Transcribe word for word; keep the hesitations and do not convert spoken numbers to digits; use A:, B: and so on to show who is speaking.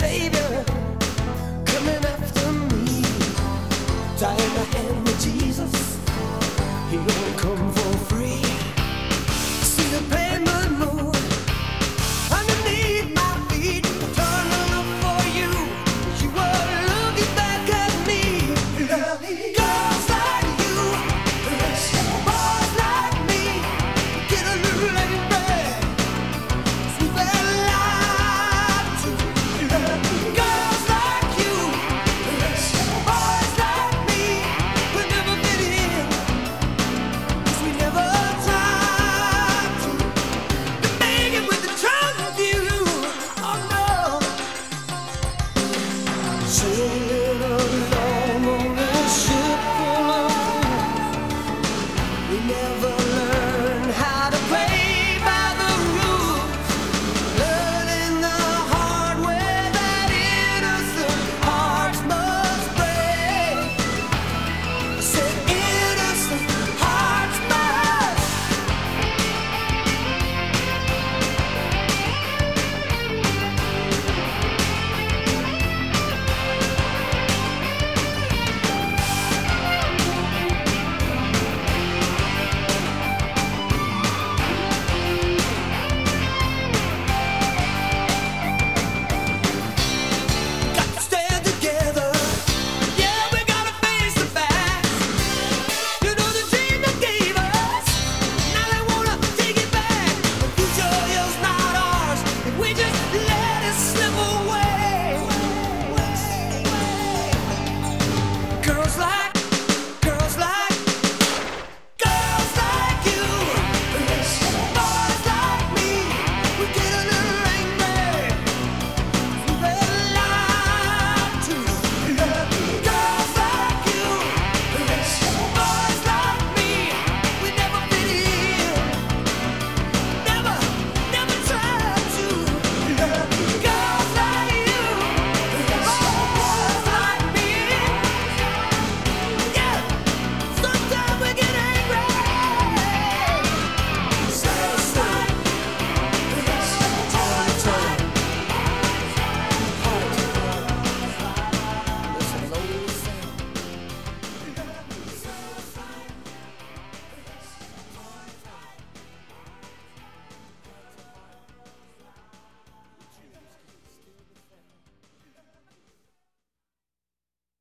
A: Savior coming after me. Tie my hand with Jesus, he don't come for free. See the pavement move underneath my feet. Turn to look for you, you were looking back at me. Girls like you, boys like me, get a little like it bad. Sweet that life to girls like you, boys like me, we never fit in, 'cause we never tried to make it with the truth of you. Oh no. So